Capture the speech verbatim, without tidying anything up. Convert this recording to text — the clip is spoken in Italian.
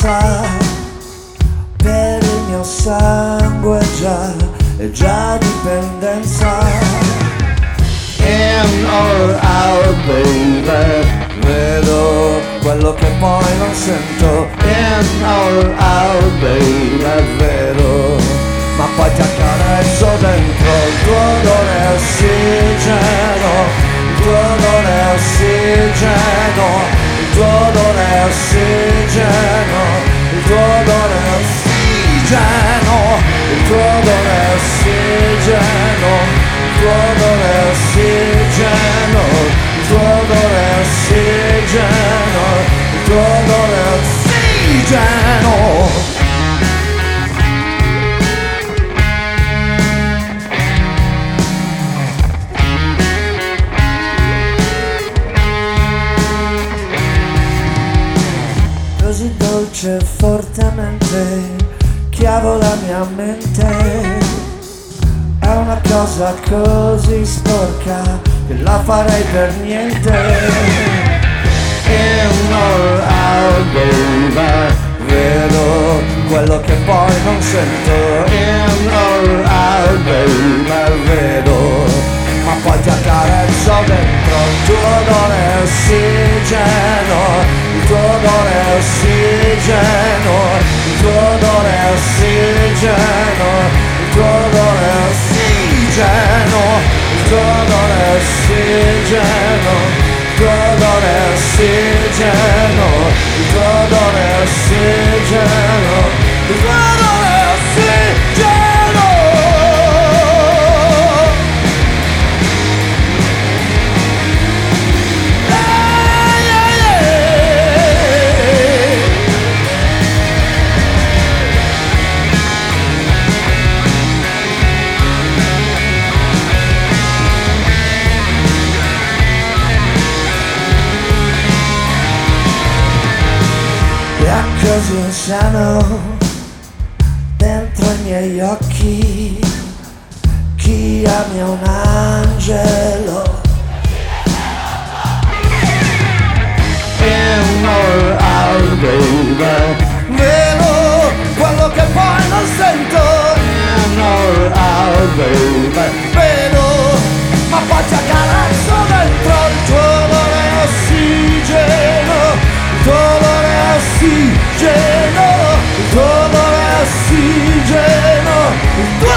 dipendenza, per il mio sangue già, è già dipendenza. In or out baby, vedo quello che poi non sento. In or out baby, vedo, ma poi ti accarezzo dentro il tuo odore è ossigeno, il tuo odore è ossigeno, il tuo odore è ossigeno, il tuo odore è ossigeno, il tuo odore è ossigeno, il tuo odore è ossigeno, il tuo odore è ossigeno, il tuo odore è ossigeno. Così dolce e fortemente chiavo la mia mente, è una cosa così sporca che la farei per niente. In or out baby, vedo quello che poi non sento. In or out baby, vedo, ma poi ti accarezzo dentro il tuo odore è ossigeno, il tuo odore è ossigeno, il tuo odore è ossigeno, il tuo odore è ossigeno, il tuo odore è ossigeno, il tuo odore è ossigeno, il tuo odore è ossigeno, il tuo odore è ossigeno. Così insano dentro i miei occhi, chi ami è un angelo. In or out baby, vedo quello che poi non sento. In or out baby, vedo, ma poi ti accarezzo dentro il tuo odore è ossigeno, il tuo odore è ossigeno, il tuo odore è ossigeno, il tuo